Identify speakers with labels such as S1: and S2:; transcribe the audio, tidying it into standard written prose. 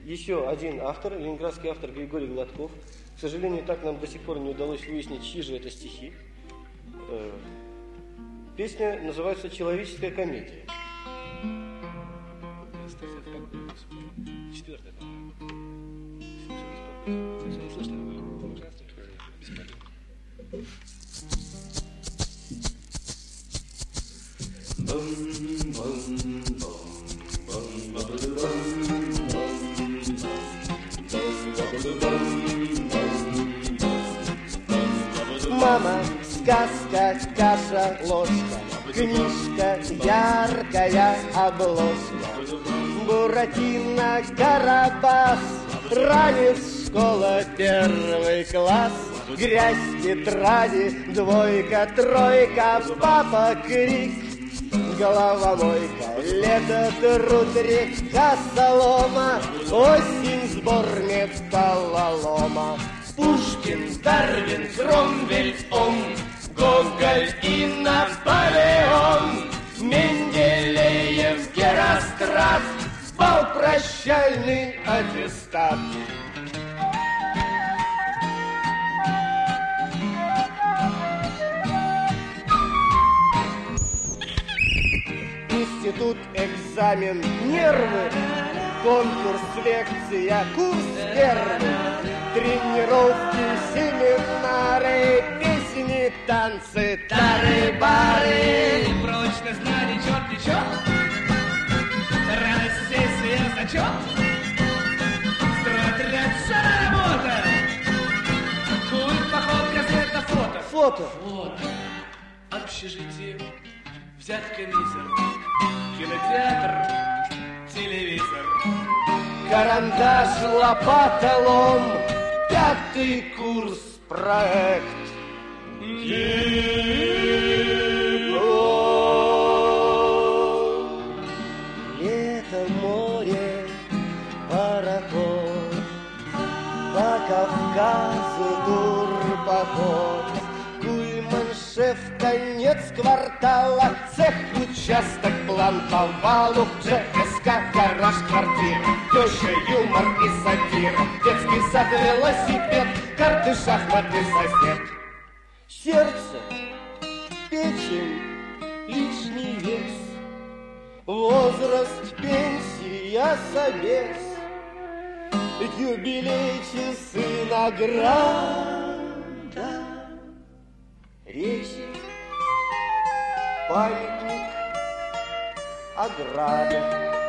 S1: еще один автор, ленинградский автор Григорий Гладков. К сожалению, так нам до сих пор не удалось выяснить, чьи же это стихи. Песня называется «Человеческая комедия». Четвертая.
S2: Мама, сказка, каша, ложка, книжка, яркая обложка. Буратино, Карабас, ранец, школа, первый класс. Грязь, тетради, двойка, тройка, папа крик, головомойка, лето, труд, река, солома, осень, сбор металлолома. Пушкин, Дарвин, Кромвель, Гоголь и Наполеон, Менделеев, Герострат, бал прощальный аттестат. Институт, экзамен, нервы, конкурс, лекция, курс первый, тренировки, семинары, песни, танцы, тары-бары.
S3: Прочно знали, черт и черт, радость сессия, зачет, стройотряд, вся работа, культ, поход, газета, фото.
S2: Фото.
S3: Общежитие, взятка, мизер, кинотеатр, телевизор.
S2: Карандаш, лопата, лом, пятый курс, проект. Лето, море, пароход, по Кавказу турпоход. Куйман-шеф, конец квартала, цех, участок, план по валу, ЖСК, гараж, квартира, теща, юмор и сатира, детский сад, велосипед, карты, шахматы, сосед. Сердце, печень, лишний вес, возраст, пенсия, собес, юбилей, часы, награда, речь, памятник, ограда.